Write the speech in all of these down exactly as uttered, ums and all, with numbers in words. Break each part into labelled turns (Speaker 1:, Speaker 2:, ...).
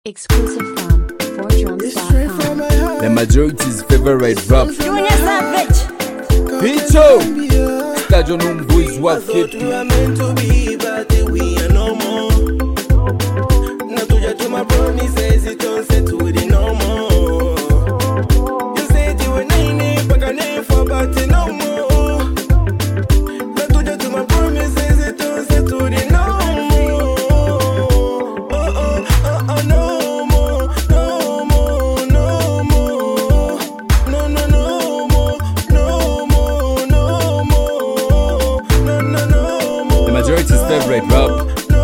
Speaker 1: Exclusive from four drums dot com.
Speaker 2: The majority's favorite rap.
Speaker 3: Junior Savage.
Speaker 2: Pito. Stadio Numbu's what kid.
Speaker 4: You are meant to be, but we are no more. Now to you to my promises, it don't say to the no more. You said you were nine, but I name for but no more. Now to you to my promises, it don't say to the no more. Oh oh oh oh no more, no more, no more, no no no more, no more, no more, no no no more.
Speaker 2: The majority's favorite rap.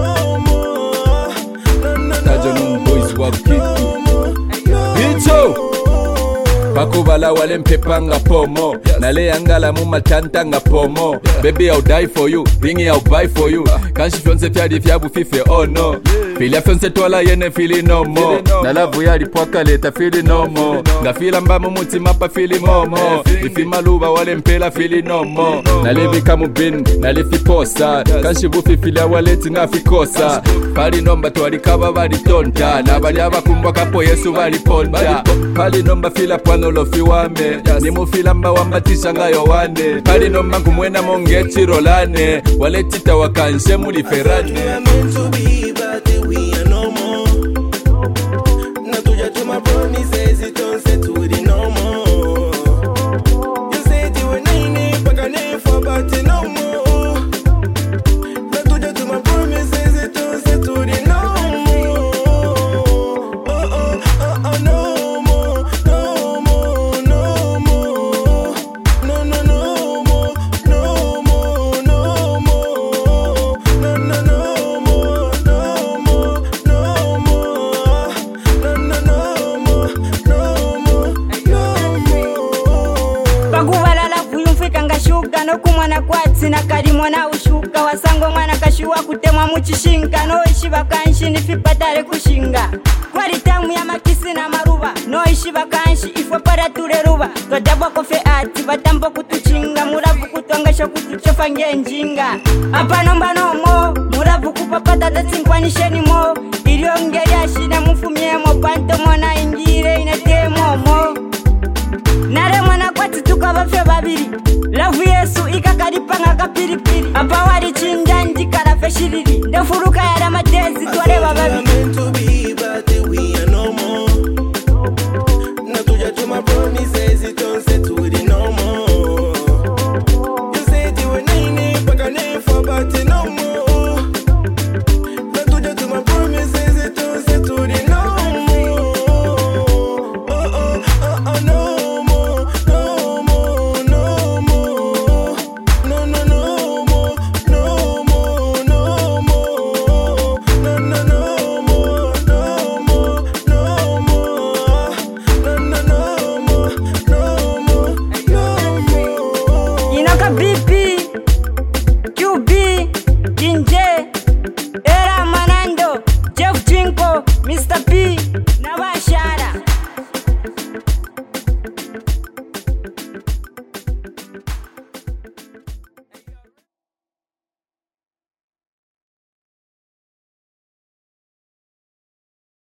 Speaker 2: Stadio Numbu's what kid. Pito. Pakubala wale mpepanga pomo Nale yangala mumatanta nga pomo Baby I'll die for you, bingi I'll buy for you Kanshi fyonse fyadi fyabu fife oh no Filia fyonse twala yene fili no more Nalavu yali pwaka leta fili no more Nga fila mba mumuti mapa fili momo Ifi maluba wale mpela fili no more Nale vika mubin, nale fiposa Kanshi bufi filia waleti nga fikosa Pali nomba tuwali kaba wali tonta Nabali abakumbwa kapo yesu wali ponta Pali nomba fila pwano lofi wame Nimu fila mba wambatisha nga yowane Pali nomba kumwena monge chirolane Wale tita wakanshe muli ferane.
Speaker 4: You are meant to be, but we are no more. Now to you to my promises, it don't say to the no more. You said you were nine, but I name for but no more. Now to you to my promises, it don't say to the no more. Oh oh oh oh no more, no more, no more, no no no more, no more, no more, no no no more, no more, no more, no no no more, no more, no more.
Speaker 3: Pakubala la kuyumfika ngashuka no kumwana kwatsi na kalimo na ushuka wasango mwana kashuwa kutemwa muchishinga no ishi bakanshi nifipatare kushinga kwali tamu ya makisi na maruba no ishi bakanshi ifo para tureruba todabwa kofe ati batambo kutuchinga muravu kutongasha kutuchofa ngenjinga apa nomba no mo muravu kupapata tatsinkwani sheni mo ilio ngeri ashina